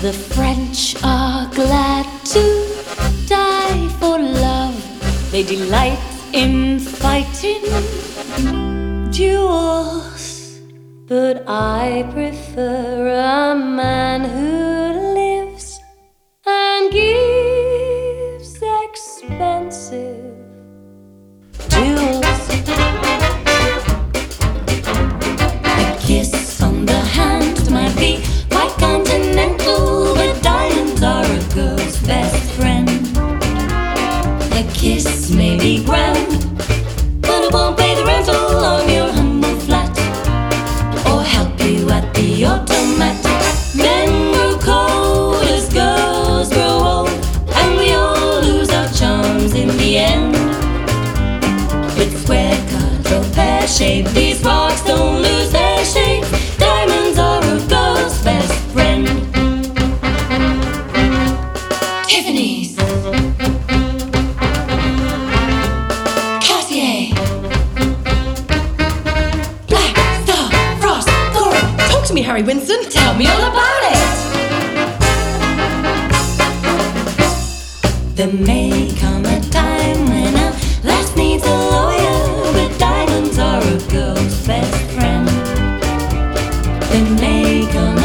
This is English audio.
The French are glad to die for love. They delight in fighting duels. But I prefer a man who lives and gives expensive duels. A kiss on the hand might be quite continental, but diamonds are a girl's best friend. A kiss may be grand, but it won't pay the rental on your humble flat, or help you at the automat. Men grow cold as girls grow old, and we all lose our charms in the end. With square cut or pear shape, these rocks don't lose their shape. Diamonds are a girl's best friend. Tiffany's, Cartier, Black Star, Frost, Coral. Talk to me, Harry Winston. Tell me all about it. There may come a time when a lass needs a lawyer, but diamonds are a girl's best friend. There may come